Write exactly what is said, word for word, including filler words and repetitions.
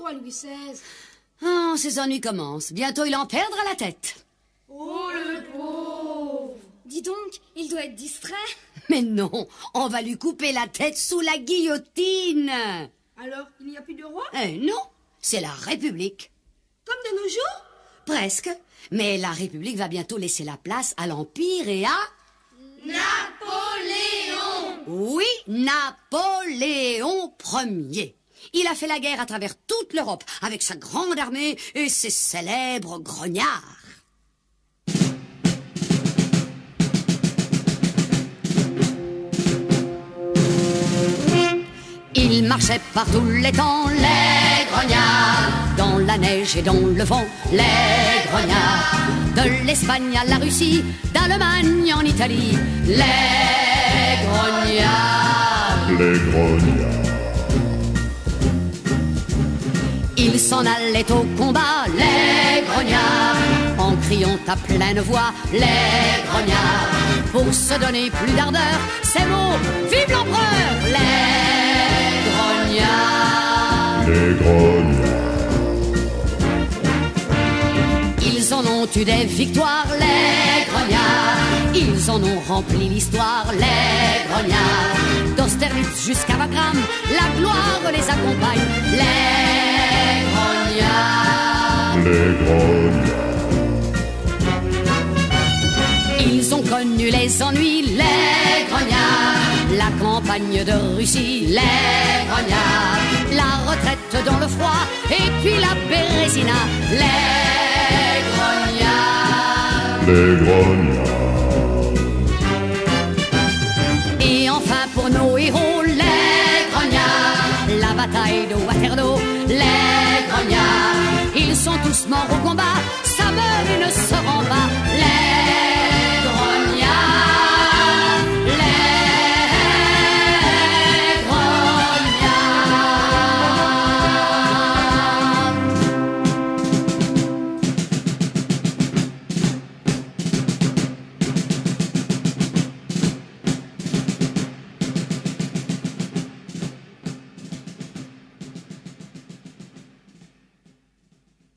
roi Louis seize. Oh, ses ennuis commencent. Bientôt il en perdra la tête. Oh, le pauvre. Dis donc, il doit être distrait. Mais non, on va lui couper la tête sous la guillotine. Alors, il n'y a plus de roi? Eh non, c'est la République. Comme de nos jours? Presque. Mais la République va bientôt laisser la place à l'Empire et à... Napoléon! Oui, Napoléon Ier. Il a fait la guerre à travers toute l'Europe avec sa grande armée et ses célèbres grognards. Il marchait par tous les temps, les grognards, dans la neige et dans le vent, les grognards, de l'Espagne à la Russie, d'Allemagne en Italie, les grognards. Les grognards. Ils s'en allaient au combat, les grognards, en criant à pleine voix, les grognards, pour se donner plus d'ardeur, ces mots, vive l'empereur, les grognards. Les grognards. Ils en ont eu des victoires, les grognards, ils en ont rempli l'histoire, les grognards, d'Austerlitz jusqu'à Wagram, la gloire les accompagne, les grognards. Les grognards. Ils ont connu les ennuis, les grognards, la campagne de Russie, les grognards, la retraite dans le froid, et puis la Bérésina, les grognards. Les grognards. Et enfin pour nos héros, les grognards, la bataille de Waterloo, les grognards, ils sont tous morts au combat, ça meurt et ne se rend pas,